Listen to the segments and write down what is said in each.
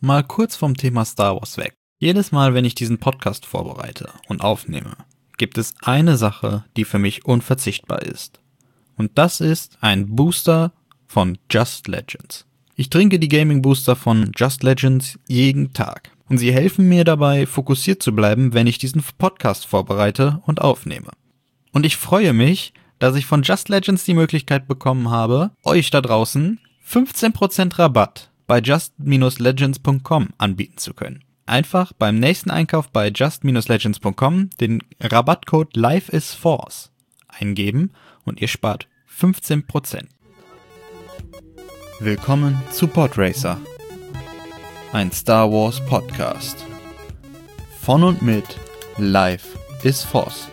Mal kurz vom Thema Star Wars weg. Jedes Mal, wenn ich diesen Podcast vorbereite und aufnehme, gibt es eine Sache, die für mich unverzichtbar ist. Und das ist ein Booster von Just Legends. Ich trinke die Gaming Booster von Just Legends jeden Tag. Und sie helfen mir dabei, fokussiert zu bleiben, wenn ich diesen Podcast vorbereite und aufnehme. Und ich freue mich, dass ich von Just Legends die Möglichkeit bekommen habe, euch da draußen 15% Rabatt bei just-legends.com anbieten zu können. Einfach beim nächsten Einkauf bei just-legends.com den Rabattcode LIFEISFORCE eingeben und ihr spart 15%. Willkommen zu Podracer, ein Star Wars Podcast. Von und mit Life is Force.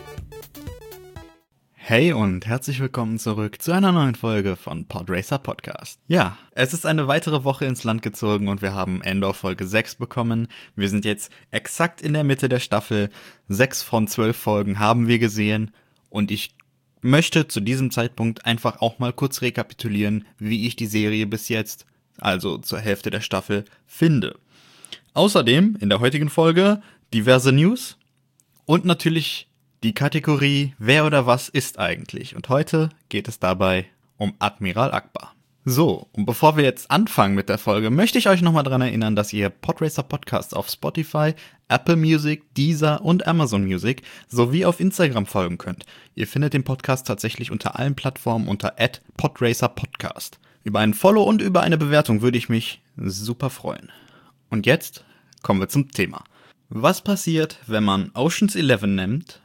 Hey und herzlich willkommen zurück zu einer neuen Folge von Podracer Podcast. Ja, es ist eine weitere Woche ins Land gezogen und wir haben Endor Folge 6 bekommen. Wir sind jetzt exakt in der Mitte der Staffel. 6 von 12 Folgen haben wir gesehen und ich möchte zu diesem Zeitpunkt einfach auch mal kurz rekapitulieren, wie ich die Serie bis jetzt, also zur Hälfte der Staffel, finde. Außerdem in der heutigen Folge diverse News und natürlich die Kategorie Wer oder was ist eigentlich? Und heute geht es dabei um Admiral Ackbar. So, und bevor wir jetzt anfangen mit der Folge, möchte ich euch nochmal daran erinnern, dass ihr Podracer Podcast auf Spotify, Apple Music, Deezer und Amazon Music sowie auf Instagram folgen könnt. Ihr findet den Podcast tatsächlich unter allen Plattformen unter @podracerpodcast. Über einen Follow und über eine Bewertung würde ich mich super freuen. Und jetzt kommen wir zum Thema. Was passiert, wenn man Ocean's 11 nimmt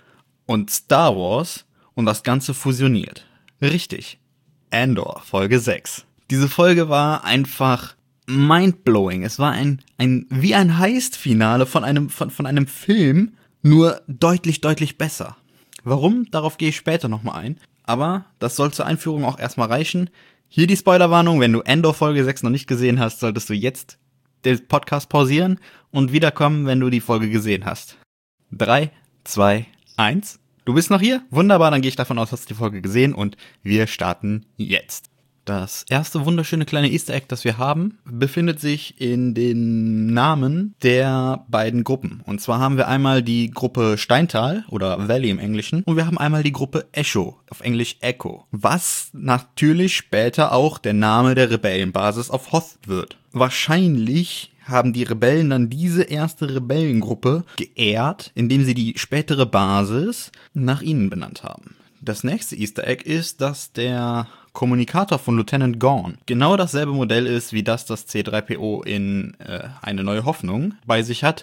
und Star Wars und das Ganze fusioniert? Richtig, Endor, Folge 6. Diese Folge war einfach mindblowing. Es war wie ein Heist-Finale von einem Film, nur deutlich besser. Warum? Darauf gehe ich später nochmal ein. Aber das soll zur Einführung auch erstmal reichen. Hier die Spoilerwarnung, wenn du Endor Folge 6 noch nicht gesehen hast, solltest du jetzt den Podcast pausieren und wiederkommen, wenn du die Folge gesehen hast. 3, 2, 1. Du bist noch hier? Wunderbar, dann gehe ich davon aus, hast du die Folge gesehen und wir starten jetzt. Das erste wunderschöne kleine Easter Egg, das wir haben, befindet sich in den Namen der beiden Gruppen. Und zwar haben wir einmal die Gruppe Steintal oder Valley im Englischen und wir haben einmal die Gruppe Echo, auf Englisch Echo, was natürlich später auch der Name der Rebellenbasis auf Hoth wird. Wahrscheinlich haben die Rebellen dann diese erste Rebellengruppe geehrt, indem sie die spätere Basis nach ihnen benannt haben. Das nächste Easter Egg ist, dass der Kommunikator von Lieutenant Gorn genau dasselbe Modell ist, wie das C-3PO in Eine neue Hoffnung bei sich hat,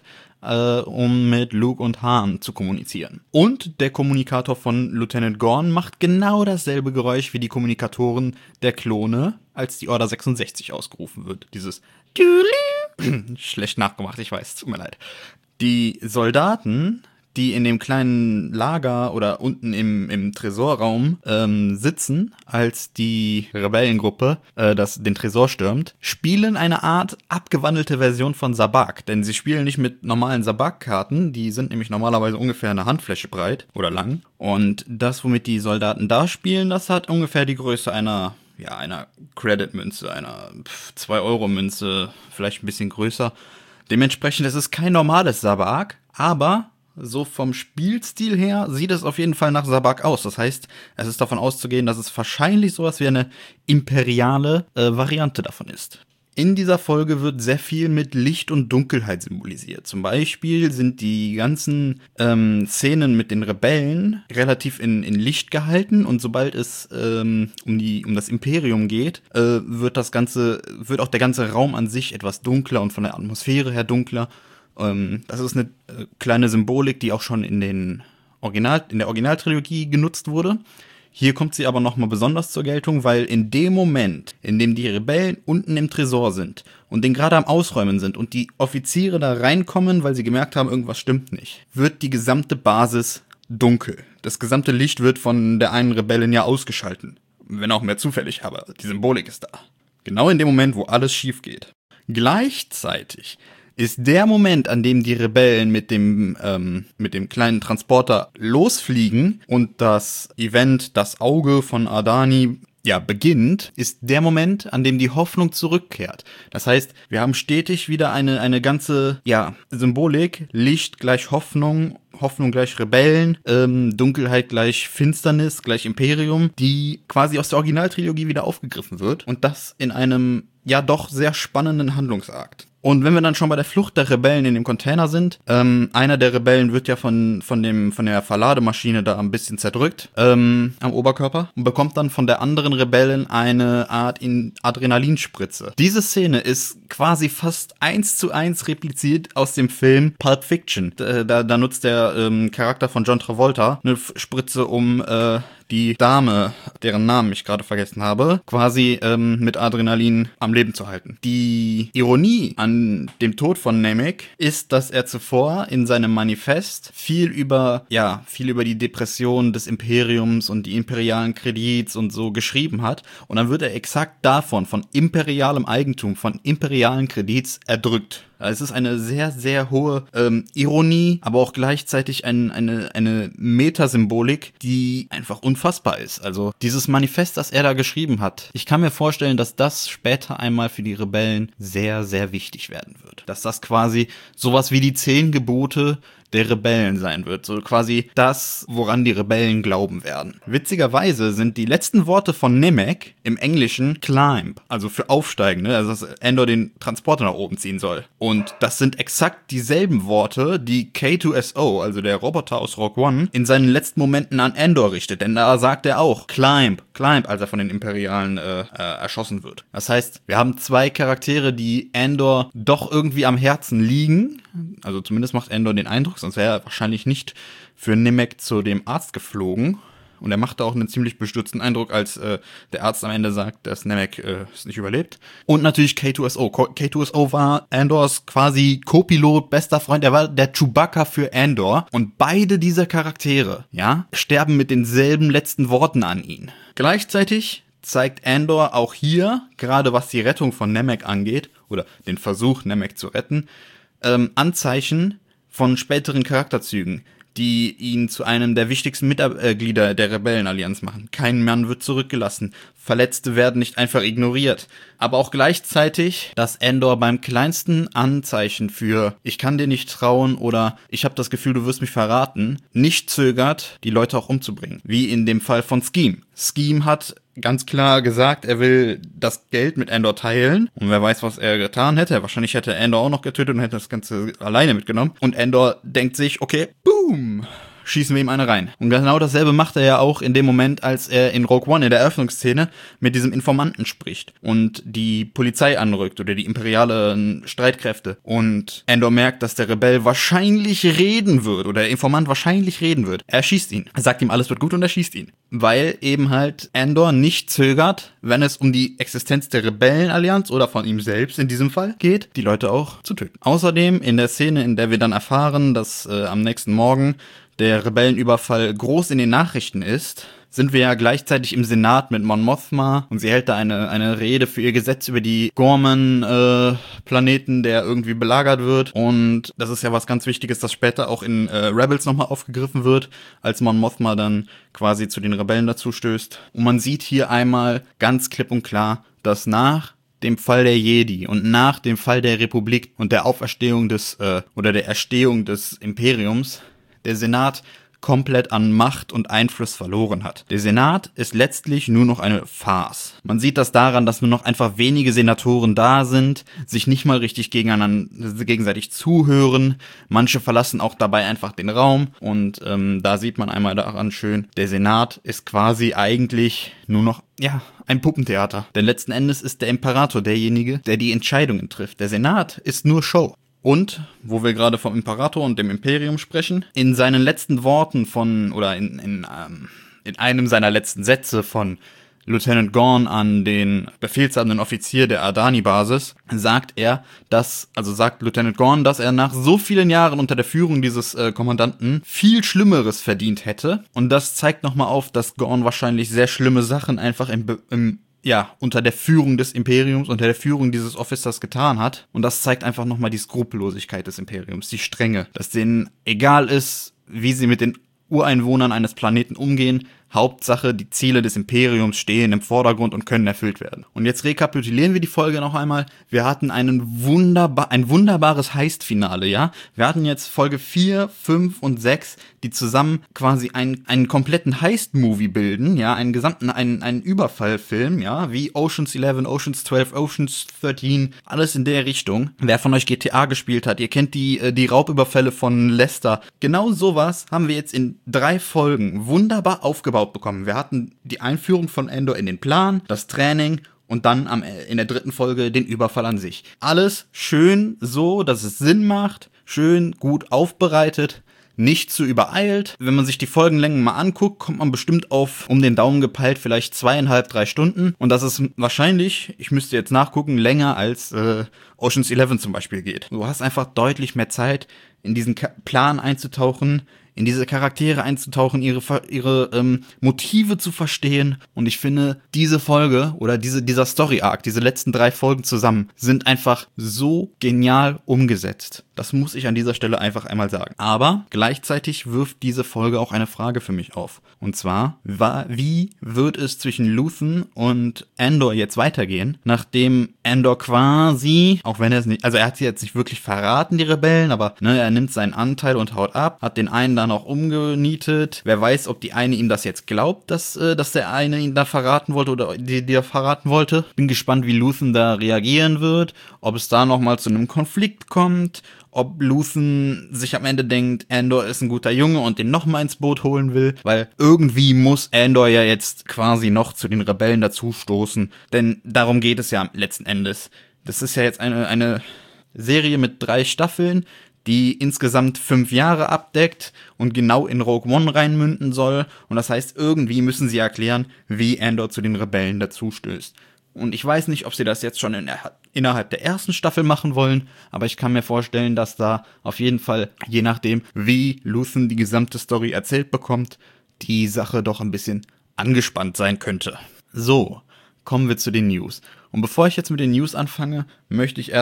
um mit Luke und Han zu kommunizieren. Und der Kommunikator von Lieutenant Gorn macht genau dasselbe Geräusch wie die Kommunikatoren der Klone, als die Order 66 ausgerufen wird. Dieses schlecht nachgemacht, ich weiß, tut mir leid. Die Soldaten, die in dem kleinen Lager oder unten im Tresorraum sitzen, als die Rebellengruppe den Tresor stürmt, spielen eine Art abgewandelte Version von Sabak. Denn sie spielen nicht mit normalen Sabak-Karten, die sind nämlich normalerweise ungefähr eine Handfläche breit oder lang. Und das, womit die Soldaten da spielen, das hat ungefähr die Größe einer Credit-Münze, einer 2-Euro-Münze, vielleicht ein bisschen größer. Dementsprechend, es ist kein normales Sabak, aber so vom Spielstil her sieht es auf jeden Fall nach Sabak aus. Das heißt, es ist davon auszugehen, dass es wahrscheinlich sowas wie eine imperiale Variante davon ist. In dieser Folge wird sehr viel mit Licht und Dunkelheit symbolisiert. Zum Beispiel sind die ganzen Szenen mit den Rebellen relativ in Licht gehalten und sobald es um das Imperium geht, wird auch der ganze Raum an sich etwas dunkler und von der Atmosphäre her dunkler. Das ist eine kleine Symbolik, die auch schon in der Originaltrilogie genutzt wurde. Hier kommt sie aber nochmal besonders zur Geltung, weil in dem Moment, in dem die Rebellen unten im Tresor sind und den gerade am Ausräumen sind und die Offiziere da reinkommen, weil sie gemerkt haben, irgendwas stimmt nicht, wird die gesamte Basis dunkel. Das gesamte Licht wird von der einen Rebellin ja ausgeschalten. Wenn auch mehr zufällig, aber die Symbolik ist da. Genau in dem Moment, wo alles schief geht. Gleichzeitig ist der Moment, an dem die Rebellen mit dem kleinen Transporter losfliegen und das Event, das Auge von Ardani beginnt, ist der Moment, an dem die Hoffnung zurückkehrt. Das heißt, wir haben stetig wieder eine ganze, Symbolik, Licht gleich Hoffnung, Hoffnung gleich Rebellen, Dunkelheit gleich Finsternis, gleich Imperium, die quasi aus der Originaltrilogie wieder aufgegriffen wird und das in einem, doch sehr spannenden Handlungsakt. Und wenn wir dann schon bei der Flucht der Rebellen in dem Container sind, einer der Rebellen wird ja von der Verlademaschine da ein bisschen zerdrückt am Oberkörper und bekommt dann von der anderen Rebellin eine Art Adrenalinspritze. Diese Szene ist quasi fast 1:1 repliziert aus dem Film Pulp Fiction. Da nutzt der Charakter von John Travolta eine Spritze, um die Dame, deren Namen ich gerade vergessen habe, quasi mit Adrenalin am Leben zu halten. Die Ironie an dem Tod von Nemik ist, dass er zuvor in seinem Manifest viel über die Depression des Imperiums und die imperialen Kredits und so geschrieben hat. Und dann wird er exakt davon, von imperialem Eigentum, von imperialen Kredits erdrückt. Es ist eine sehr, sehr hohe Ironie, aber auch gleichzeitig eine Metasymbolik, die einfach unfassbar ist. Also dieses Manifest, das er da geschrieben hat, ich kann mir vorstellen, dass das später einmal für die Rebellen sehr, sehr wichtig werden wird. Dass das quasi sowas wie die 10 Gebote der Rebellen sein wird. So quasi das, woran die Rebellen glauben werden. Witzigerweise sind die letzten Worte von Nemik im Englischen climb, also für aufsteigen, ne? Also dass Endor den Transporter nach oben ziehen soll. Und das sind exakt dieselben Worte, die K2SO, also der Roboter aus Rogue One, in seinen letzten Momenten an Endor richtet. Denn da sagt er auch climb, als er von den Imperialen erschossen wird. Das heißt, wir haben 2 Charaktere, die Endor doch irgendwie am Herzen liegen. Also zumindest macht Endor den Eindruck, sonst wäre er wahrscheinlich nicht für Nemik zu dem Arzt geflogen. Und er machte auch einen ziemlich bestürzten Eindruck, als der Arzt am Ende sagt, dass Nemik es nicht überlebt. Und natürlich K2SO. K2SO war Andors quasi Co-Pilot, bester Freund. Er war der Chewbacca für Andor. Und beide dieser Charaktere, sterben mit denselben letzten Worten an ihn. Gleichzeitig zeigt Andor auch hier, gerade was die Rettung von Nemik angeht, oder den Versuch, Nemik zu retten, Anzeichen von späteren Charakterzügen, die ihn zu einem der wichtigsten Mitglieder der Rebellenallianz machen. Kein Mann wird zurückgelassen. Verletzte werden nicht einfach ignoriert. Aber auch gleichzeitig, dass Andor beim kleinsten Anzeichen für ich kann dir nicht trauen oder ich habe das Gefühl, du wirst mich verraten, nicht zögert, die Leute auch umzubringen. Wie in dem Fall von Scheme. Scheme hat ganz klar gesagt, er will das Geld mit Andor teilen. Und wer weiß, was er getan hätte. Wahrscheinlich hätte Andor auch noch getötet und hätte das Ganze alleine mitgenommen. Und Andor denkt sich, okay, boom, schießen wir ihm eine rein. Und genau dasselbe macht er ja auch in dem Moment, als er in Rogue One in der Eröffnungsszene mit diesem Informanten spricht und die Polizei anrückt oder die imperialen Streitkräfte. Und Andor merkt, dass der Rebell wahrscheinlich reden wird oder der Informant wahrscheinlich reden wird. Er schießt ihn. Er sagt ihm, alles wird gut und er schießt ihn. Weil eben halt Andor nicht zögert, wenn es um die Existenz der Rebellenallianz oder von ihm selbst in diesem Fall geht, die Leute auch zu töten. Außerdem in der Szene, in der wir dann erfahren, dass am nächsten Morgen der Rebellenüberfall groß in den Nachrichten ist, sind wir ja gleichzeitig im Senat mit Mon Mothma und sie hält da eine Rede für ihr Gesetz über die Gorman-Planeten, der irgendwie belagert wird. Und das ist ja was ganz Wichtiges, das später auch in Rebels nochmal aufgegriffen wird, als Mon Mothma dann quasi zu den Rebellen dazu stößt. Und man sieht hier einmal ganz klipp und klar, dass nach dem Fall der Jedi und nach dem Fall der Republik und der Auferstehung der Erstehung des Imperiums der Senat komplett an Macht und Einfluss verloren hat. Der Senat ist letztlich nur noch eine Farce. Man sieht das daran, dass nur noch einfach wenige Senatoren da sind, sich nicht mal richtig gegenseitig zuhören. Manche verlassen auch dabei einfach den Raum und da sieht man einmal daran schön, der Senat ist quasi eigentlich nur noch ein Puppentheater. Denn letzten Endes ist der Imperator derjenige, der die Entscheidungen trifft. Der Senat ist nur Show. Und, wo wir gerade vom Imperator und dem Imperium sprechen, in seinen letzten Worten in einem seiner letzten Sätze von Lieutenant Gorn an den befehlshabenden Offizier der Ardani-Basis, sagt Lieutenant Gorn, dass er nach so vielen Jahren unter der Führung dieses Kommandanten viel Schlimmeres verdient hätte. Und das zeigt nochmal auf, dass Gorn wahrscheinlich sehr schlimme Sachen einfach unter der Führung des Imperiums, unter der Führung dieses Officers getan hat. Und das zeigt einfach nochmal die Skrupellosigkeit des Imperiums, die Strenge. Dass denen egal ist, wie sie mit den Ureinwohnern eines Planeten umgehen. Hauptsache, die Ziele des Imperiums stehen im Vordergrund und können erfüllt werden. Und jetzt rekapitulieren wir die Folge noch einmal. Wir hatten ein wunderbares Heist-Finale, ja. Wir hatten jetzt Folge 4, 5 und 6, die zusammen quasi einen kompletten Heist-Movie bilden, ja, einen Überfallfilm, ja, wie Ocean's 11, Ocean's 12, Ocean's 13, alles in der Richtung. Wer von euch GTA gespielt hat, ihr kennt die Raubüberfälle von Lester. Genau sowas haben wir jetzt in 3 Folgen wunderbar aufgebaut bekommen. Wir hatten die Einführung von Andor in den Plan, das Training und dann in der 3. Folge den Überfall an sich. Alles schön so, dass es Sinn macht, schön gut aufbereitet, nicht zu übereilt. Wenn man sich die Folgenlängen mal anguckt, kommt man bestimmt auf, um den Daumen gepeilt, vielleicht 2,5, 3 Stunden. Und das ist wahrscheinlich, ich müsste jetzt nachgucken, länger als Ocean's 11 zum Beispiel geht. Du hast einfach deutlich mehr Zeit, in diesen Plan einzutauchen, in diese Charaktere einzutauchen, ihre Motive zu verstehen. Und ich finde, diese Folge oder dieser Story-Arc, diese letzten 3 Folgen zusammen, sind einfach so genial umgesetzt. Das muss ich an dieser Stelle einfach einmal sagen. Aber gleichzeitig wirft diese Folge auch eine Frage für mich auf. Und zwar, wie wird es zwischen Luthen und Andor jetzt weitergehen, nachdem Andor quasi, auch wenn er es nicht, also er hat sie jetzt nicht wirklich verraten, die Rebellen, aber ne, er nimmt seinen Anteil und haut ab, hat den einen dann auch umgenietet. Wer weiß, ob die eine ihm das jetzt glaubt, dass der eine ihn da verraten wollte oder die er verraten wollte. Bin gespannt, wie Luthen da reagieren wird, ob es da nochmal zu einem Konflikt kommt, ob Luthen sich am Ende denkt, Andor ist ein guter Junge und den nochmal ins Boot holen will, weil irgendwie muss Andor ja jetzt quasi noch zu den Rebellen dazustoßen, denn darum geht es ja letzten Endes. Das ist ja jetzt eine Serie mit 3 Staffeln, die insgesamt 5 Jahre abdeckt und genau in Rogue One reinmünden soll, und das heißt, irgendwie müssen sie erklären, wie Andor zu den Rebellen dazustößt. Und ich weiß nicht, ob sie das jetzt schon innerhalb der 1. Staffel machen wollen, aber ich kann mir vorstellen, dass da auf jeden Fall, je nachdem, wie Luthen die gesamte Story erzählt bekommt, die Sache doch ein bisschen angespannt sein könnte. So, kommen wir zu den News. Und bevor ich jetzt mit den News anfange, möchte ich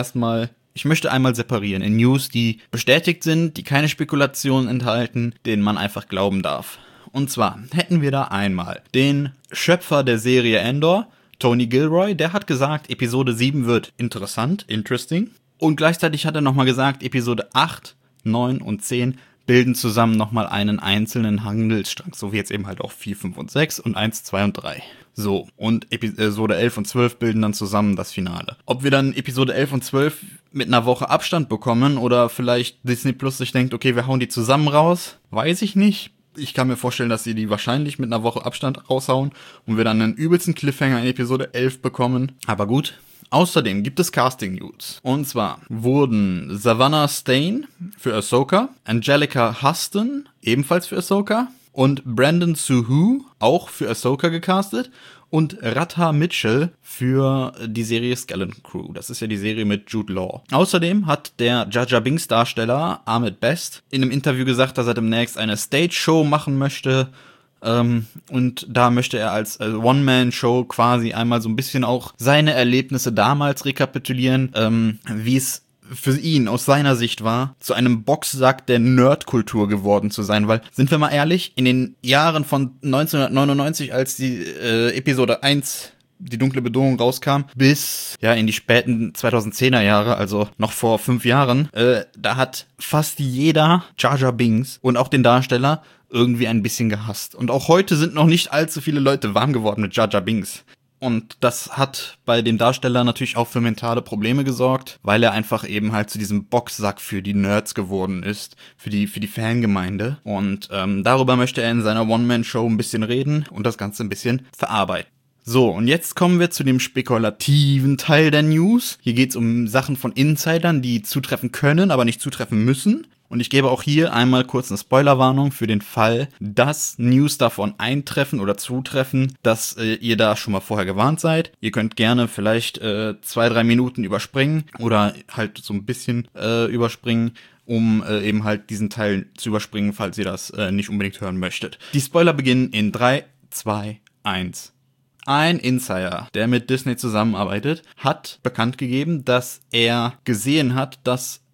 einmal separieren in News, die bestätigt sind, die keine Spekulationen enthalten, denen man einfach glauben darf. Und zwar hätten wir da einmal den Schöpfer der Serie Andor, Tony Gilroy, der hat gesagt, Episode 7 wird interesting. Und gleichzeitig hat er nochmal gesagt, Episode 8, 9 und 10 bilden zusammen nochmal einen einzelnen Handelsstrang. So wie jetzt eben halt auch 4, 5 und 6 und 1, 2 und 3. So, und Episode 11 und 12 bilden dann zusammen das Finale. Ob wir dann Episode 11 und 12 mit einer Woche Abstand bekommen oder vielleicht Disney Plus sich denkt, okay, wir hauen die zusammen raus, weiß ich nicht. Ich kann mir vorstellen, dass sie die wahrscheinlich mit einer Woche Abstand raushauen und wir dann einen übelsten Cliffhanger in Episode 11 bekommen. Aber gut. Außerdem gibt es Casting-News. Und zwar wurden Savannah Stain für Ahsoka, Angelica Huston ebenfalls für Ahsoka und Brandon Suhu auch für Ahsoka gecastet und Radha Mitchell für die Serie Skeleton Crew. Das ist ja die Serie mit Jude Law. Außerdem hat der Jar Jar Binks Darsteller Ahmed Best in einem Interview gesagt, dass er demnächst eine Stage-Show machen möchte. Und da möchte er als One-Man-Show quasi einmal so ein bisschen auch seine Erlebnisse damals rekapitulieren, wie es für ihn aus seiner Sicht war, zu einem Boxsack der Nerdkultur geworden zu sein, weil, sind wir mal ehrlich, in den Jahren von 1999, als die Episode 1, die dunkle Bedrohung, rauskam, bis ja in die späten 2010er Jahre, also noch vor 5 Jahren, da hat fast jeder Jar Jar Binks und auch den Darsteller irgendwie ein bisschen gehasst. Und auch heute sind noch nicht allzu viele Leute warm geworden mit Jar Jar Binks. Und das hat bei dem Darsteller natürlich auch für mentale Probleme gesorgt, weil er einfach eben halt zu diesem Boxsack für die Nerds geworden ist, für die Fangemeinde. Und darüber möchte er in seiner One-Man-Show ein bisschen reden und das Ganze ein bisschen verarbeiten. So, und jetzt kommen wir zu dem spekulativen Teil der News. Hier geht's um Sachen von Insidern, die zutreffen können, aber nicht zutreffen müssen. Und ich gebe auch hier einmal kurz eine Spoilerwarnung für den Fall, dass News davon eintreffen oder zutreffen, dass ihr da schon mal vorher gewarnt seid. Ihr könnt gerne vielleicht 2-3 Minuten überspringen oder halt so ein bisschen überspringen, um eben halt diesen Teil zu überspringen, falls ihr das nicht unbedingt hören möchtet. Die Spoiler beginnen in 3, 2, 1. Ein Insider, der mit Disney zusammenarbeitet, hat bekannt gegeben, dass er gesehen hat, dass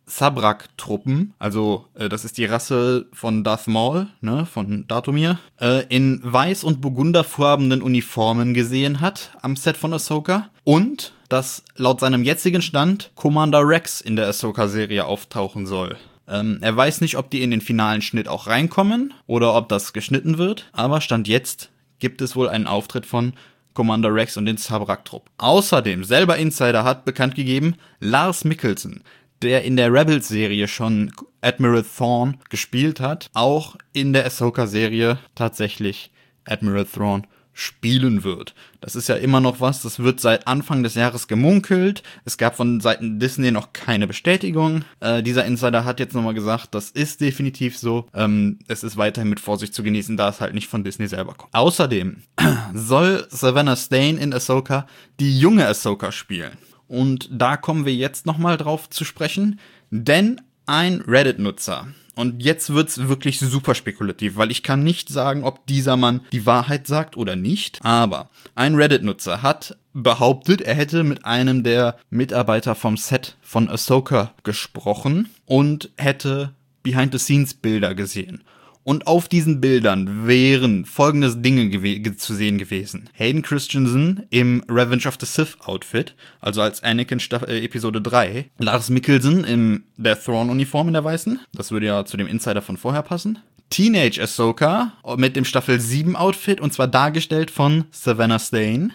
Sabrak-Truppen, also das ist die Rasse von Darth Maul, ne, von Dathomir, in weiß- und burgunderfarbenen Uniformen gesehen hat am Set von Ahsoka und dass laut seinem jetzigen Stand Commander Rex in der Ahsoka-Serie auftauchen soll. Er weiß nicht, ob die in den finalen Schnitt auch reinkommen oder ob das geschnitten wird, aber Stand jetzt gibt es wohl einen Auftritt von Commander Rex und den Sabrak-Trupp. Außerdem, selber Insider hat bekannt gegeben, Lars Mikkelsen, der in der Rebels-Serie schon Admiral Thrawn gespielt hat, auch in der Ahsoka-Serie tatsächlich Admiral Thrawn spielen wird. Das ist ja immer noch was, das wird seit Anfang des Jahres gemunkelt. Es gab von Seiten Disney noch keine Bestätigung. Dieser Insider hat jetzt nochmal gesagt, das ist definitiv so. Es ist weiterhin mit Vorsicht zu genießen, da es halt nicht von Disney selber kommt. Außerdem soll Savannah Stain in Ahsoka die junge Ahsoka spielen. Und da kommen wir jetzt nochmal drauf zu sprechen, denn ein Reddit-Nutzer, und jetzt wird's wirklich super spekulativ, weil ich kann nicht sagen, ob dieser Mann die Wahrheit sagt oder nicht, aber ein Reddit-Nutzer hat behauptet, er hätte mit einem der Mitarbeiter vom Set von Ahsoka gesprochen und hätte Behind-the-Scenes-Bilder gesehen. Und auf diesen Bildern wären folgende Dinge zu sehen gewesen. Hayden Christensen im Revenge of the Sith Outfit, also als Anakin Episode 3. Lars Mikkelsen in der Thrawn-Uniform in der weißen. Das würde ja zu dem Insider von vorher passen. Teenage Ahsoka mit dem Staffel 7 Outfit, und zwar dargestellt von Savannah Stain.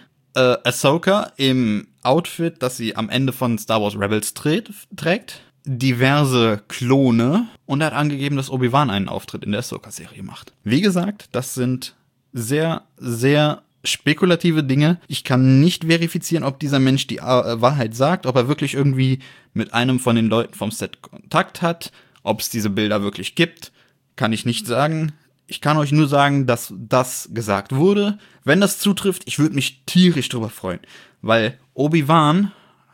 Ahsoka im Outfit, das sie am Ende von Star Wars Rebels trägt. Diverse Klone, und er hat angegeben, dass Obi-Wan einen Auftritt in der Ahsoka-Serie macht. Wie gesagt, das sind sehr, sehr spekulative Dinge. Ich kann nicht verifizieren, ob dieser Mensch die Wahrheit sagt, ob er wirklich irgendwie mit einem von den Leuten vom Set Kontakt hat, ob es diese Bilder wirklich gibt, kann ich nicht sagen. Ich kann euch nur sagen, dass das gesagt wurde. Wenn das zutrifft, ich würde mich tierisch drüber freuen, weil Obi-Wan,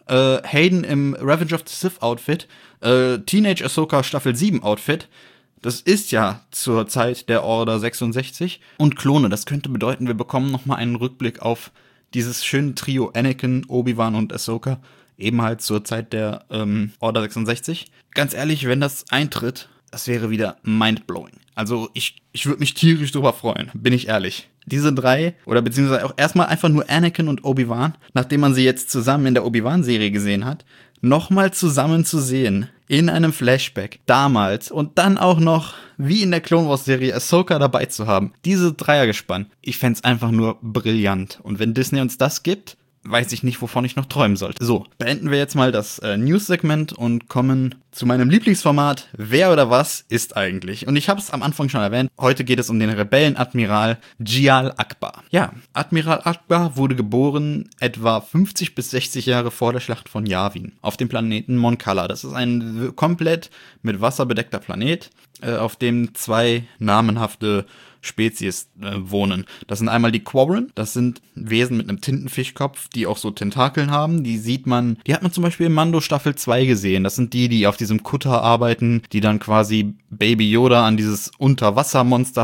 Hayden im Revenge of the Sith Outfit, Teenage Ahsoka Staffel 7 Outfit, das ist ja zur Zeit der Order 66, und Klone, das könnte bedeuten, wir bekommen nochmal einen Rückblick auf dieses schöne Trio Anakin, Obi-Wan und Ahsoka, eben halt zur Zeit der Order 66. Ganz ehrlich, wenn das eintritt, das wäre wieder mindblowing. Also ich würde mich tierisch drüber freuen, bin ich ehrlich. Diese drei, oder beziehungsweise auch erstmal einfach nur Anakin und Obi-Wan, nachdem man sie jetzt zusammen in der Obi-Wan-Serie gesehen hat, nochmal zusammen zu sehen, in einem Flashback, damals, und dann auch noch, wie in der Clone Wars-Serie, Ahsoka dabei zu haben. Diese Dreiergespann, ich fänd's einfach nur brillant. Und wenn Disney uns das gibt, weiß ich nicht, wovon ich noch träumen sollte. So, beenden wir jetzt mal das News-Segment und kommen zu meinem Lieblingsformat, Wer oder was ist eigentlich? Und ich habe es am Anfang schon erwähnt, heute geht es um den Rebellenadmiral Gial Ackbar. Ja, Admiral Ackbar wurde geboren etwa 50 bis 60 Jahre vor der Schlacht von Yavin auf dem Planeten Mon Cala. Das ist ein komplett mit Wasser bedeckter Planet, auf dem zwei namenhafte Spezies wohnen. Das sind einmal die Quarren, das sind Wesen mit einem Tintenfischkopf, die auch so Tentakeln haben. Die hat man zum Beispiel in Mando Staffel 2 gesehen. Das sind die auf diesem Kutter arbeiten, die dann quasi Baby Yoda an dieses Unterwassermonster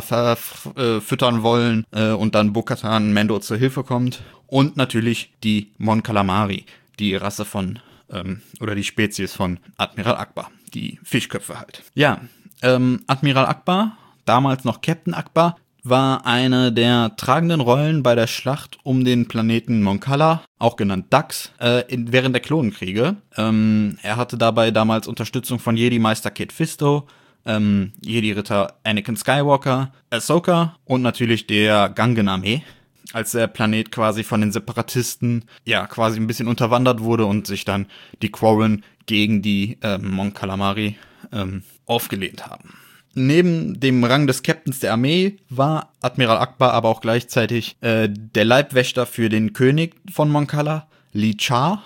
füttern wollen und dann Bo-Katan Mando zur Hilfe kommt. Und natürlich die Mon Calamari, die Rasse von, oder die Spezies von Admiral Ackbar, die Fischköpfe halt. Ja, Admiral Ackbar, damals noch Captain Ackbar, war eine der tragenden Rollen bei der Schlacht um den Planeten Mon Cala, auch genannt Dax, während der Klonenkriege. Er hatte dabei damals Unterstützung von Jedi-Meister Kit Fisto, Jedi-Ritter Anakin Skywalker, Ahsoka und natürlich der Gungan-Armee, als der Planet quasi von den Separatisten ja quasi ein bisschen unterwandert wurde und sich dann die Quarren gegen die Mon Calamari aufgelehnt haben. Neben dem Rang des Captains der Armee war Admiral Ackbar aber auch gleichzeitig der Leibwächter für den König von Mon Cala, Li Cha.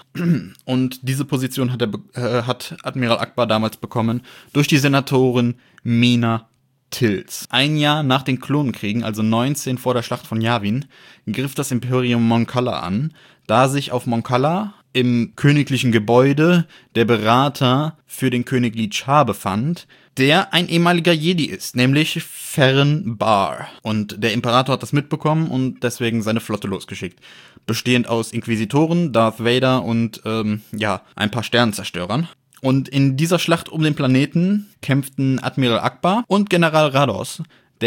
Und diese Position hat Admiral Ackbar damals bekommen durch die Senatorin Mina Tills. Ein Jahr nach den Klonenkriegen, also 19 vor der Schlacht von Yavin, griff das Imperium Mon Cala an, da sich auf Mon Cala im königlichen Gebäude der Berater für den König Li Cha befand, der ein ehemaliger Jedi ist, nämlich Ferren Barr. Und der Imperator hat das mitbekommen und deswegen seine Flotte losgeschickt. Bestehend aus Inquisitoren, Darth Vader und ein paar Sternenzerstörern. Und in dieser Schlacht um den Planeten kämpften Admiral Ackbar und General Rados.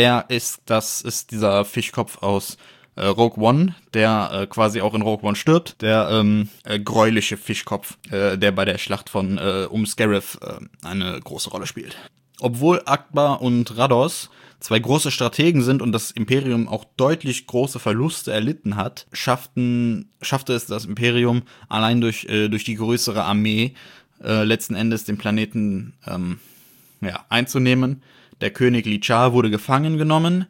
Das ist dieser Fischkopf aus Rogue One, der quasi auch in Rogue One stirbt. Der gräuliche Fischkopf, der bei der Schlacht von Scarif eine große Rolle spielt. Obwohl Ackbar und Rados zwei große Strategen sind und das Imperium auch deutlich große Verluste erlitten hat, schaffte es das Imperium allein durch die größere Armee letzten Endes den Planeten einzunehmen. Der König Lichar wurde gefangen genommen.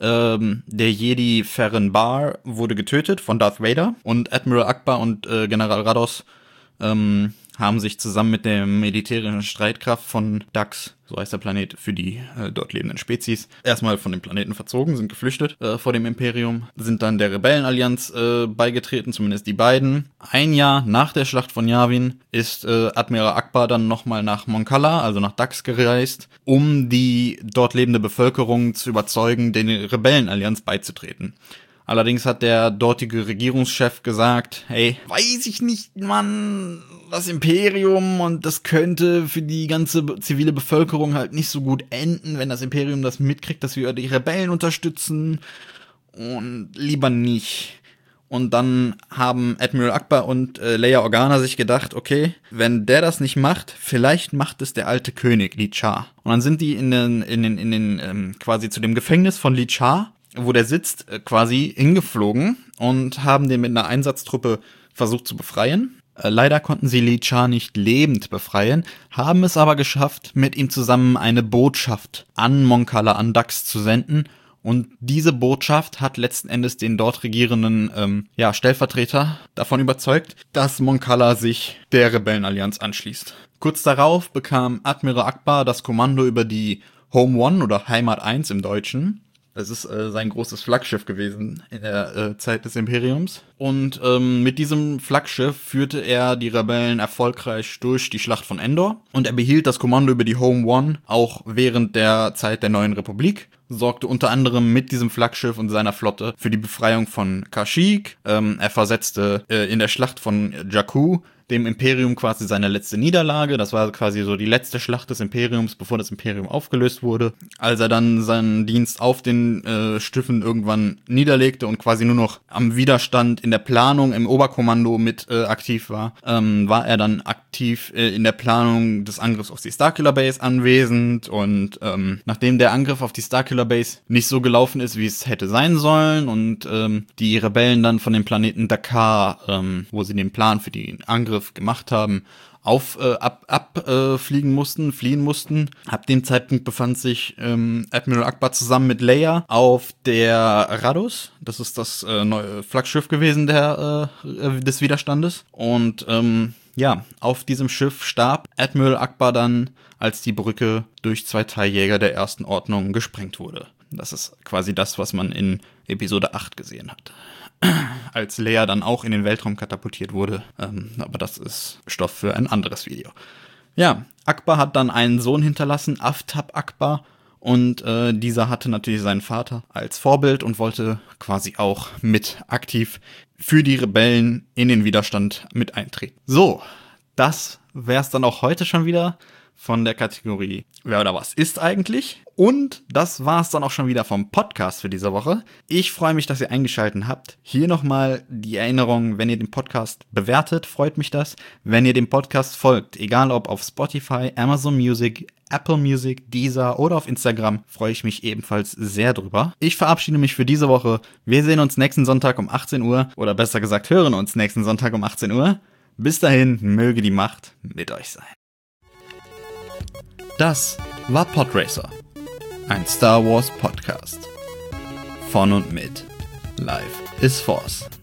Der Jedi Ferren Bar wurde getötet von Darth Vader. Und Admiral Ackbar und General Rados haben sich zusammen mit der militärischen Streitkraft von Dax, so heißt der Planet für die dort lebenden Spezies, erstmal von dem Planeten verzogen, sind geflüchtet vor dem Imperium, sind dann der Rebellenallianz beigetreten, zumindest die beiden. Ein Jahr nach der Schlacht von Yavin ist Admiral Ackbar dann nochmal nach Mon Cala, also nach Dax gereist, um die dort lebende Bevölkerung zu überzeugen, den Rebellenallianz beizutreten. Allerdings hat der dortige Regierungschef gesagt, hey, weiß ich nicht, Mann, das Imperium und das könnte für die ganze zivile Bevölkerung halt nicht so gut enden, wenn das Imperium das mitkriegt, dass wir die Rebellen unterstützen und lieber nicht. Und dann haben Admiral Ackbar und Leia Organa sich gedacht, okay, wenn der das nicht macht, vielleicht macht es der alte König, Lichar. Und dann sind die in den quasi zu dem Gefängnis von Lichar, wo der sitzt, quasi hingeflogen und haben den mit einer Einsatztruppe versucht zu befreien. Leider konnten sie Lichar nicht lebend befreien, haben es aber geschafft, mit ihm zusammen eine Botschaft an Mon Cala, an Dax zu senden. Und diese Botschaft hat letzten Endes den dort regierenden Stellvertreter davon überzeugt, dass Mon Cala sich der Rebellenallianz anschließt. Kurz darauf bekam Admiral Ackbar das Kommando über die Home One oder Heimat 1 im Deutschen. Das ist sein großes Flaggschiff gewesen in der Zeit des Imperiums. Und mit diesem Flaggschiff führte er die Rebellen erfolgreich durch die Schlacht von Endor. Und er behielt das Kommando über die Home One auch während der Zeit der Neuen Republik. Sorgte unter anderem mit diesem Flaggschiff und seiner Flotte für die Befreiung von Kashyyyk. Er versetzte in der Schlacht von Jakku dem Imperium quasi seine letzte Niederlage. Das war quasi so die letzte Schlacht des Imperiums, bevor das Imperium aufgelöst wurde. Als er dann seinen Dienst auf den Schiffen irgendwann niederlegte und quasi nur noch am Widerstand in der Planung, im Oberkommando mit aktiv war, war er dann aktiv in der Planung des Angriffs auf die Starkiller Base anwesend. Und nachdem der Angriff auf die Starkiller Base nicht so gelaufen ist, wie es hätte sein sollen und die Rebellen dann von dem Planeten Dakar, wo sie den Plan für den Angriff gemacht haben, fliehen mussten. Ab dem Zeitpunkt befand sich Admiral Ackbar zusammen mit Leia auf der Rados. Das ist das neue Flaggschiff gewesen des Widerstandes. Und auf diesem Schiff starb Admiral Ackbar dann, als die Brücke durch 2 Teiljäger der Ersten Ordnung gesprengt wurde. Das ist quasi das, was man in Episode 8 gesehen hat. Als Leia dann auch in den Weltraum katapultiert wurde. Aber das ist Stoff für ein anderes Video. Ja, Ackbar hat dann einen Sohn hinterlassen, Aftab Ackbar. Und dieser hatte natürlich seinen Vater als Vorbild und wollte quasi auch mit aktiv für die Rebellen in den Widerstand mit eintreten. So, das wär's dann auch heute schon wieder von der Kategorie Wer oder was ist eigentlich? Und das war's dann auch schon wieder vom Podcast für diese Woche. Ich freue mich, dass ihr eingeschaltet habt. Hier nochmal die Erinnerung, wenn ihr den Podcast bewertet, freut mich das. Wenn ihr dem Podcast folgt, egal ob auf Spotify, Amazon Music, Apple Music, Deezer oder auf Instagram, freue ich mich ebenfalls sehr drüber. Ich verabschiede mich für diese Woche. Wir sehen uns nächsten Sonntag um 18 Uhr oder besser gesagt hören uns nächsten Sonntag um 18 Uhr. Bis dahin, möge die Macht mit euch sein. Das war Podracer, ein Star Wars Podcast. Von und mit Life is Force.